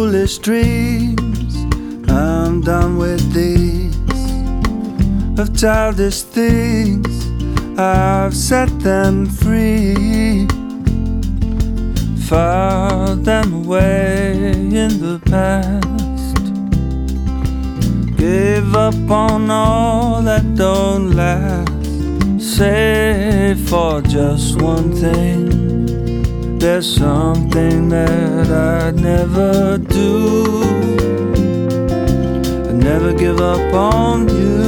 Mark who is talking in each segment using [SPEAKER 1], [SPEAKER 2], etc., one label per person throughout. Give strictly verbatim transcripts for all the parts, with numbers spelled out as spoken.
[SPEAKER 1] foolish dreams, I'm done with these. Of childish things, I've set them free. Filed them away in the past. Gave up on all that don't last. Save for just one thing. There's something that I'd never do. I'd never give up on you.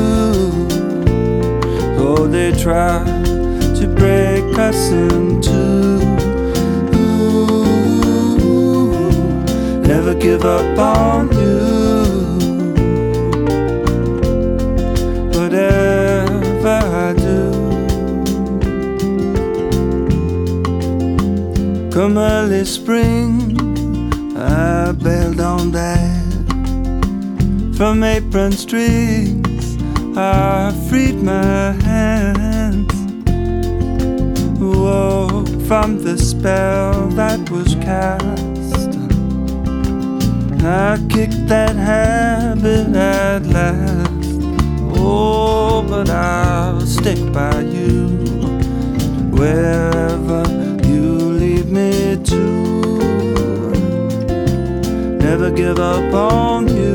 [SPEAKER 1] Though they try to break us in two. Ooh, never give up on you. Whatever I do. Come early spring, I bailed on that. From apron strings, I freed my hands. Woke from the spell that was cast. I kicked that habit at last. Oh, but I'll stick by you wherever you lead me to. Never give up on you.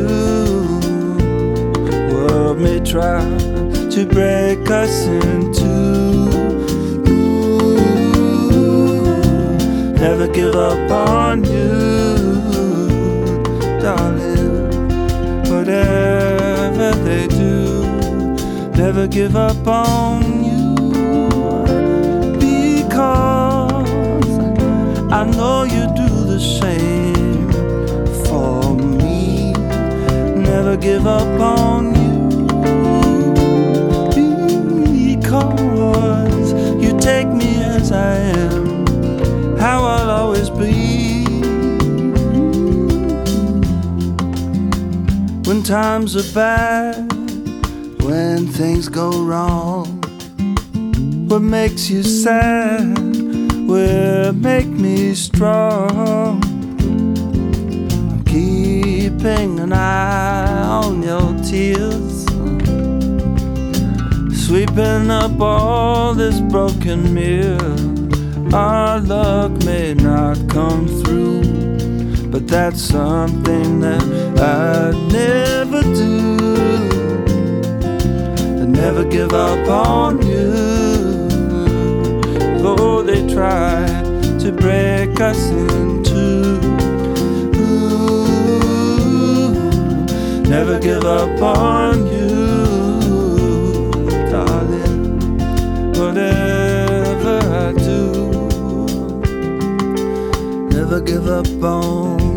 [SPEAKER 1] World may try to break us in two. Ooh, never give up on you, darling. Whatever they do, never give up on you. Because I know you do the same for me. Never give up on you. Because you take me as I am, how I'll always be. When times are bad, when things go wrong, what makes you sad will make me strong. I'm keeping an eye on your tears, sweeping up all this broken mirror. Our luck may not come through, but that's something that I'd never do. I'd never give up on you. Though they try to break us in two. Ooh, never give up on you, darling. Whatever I do, never give up on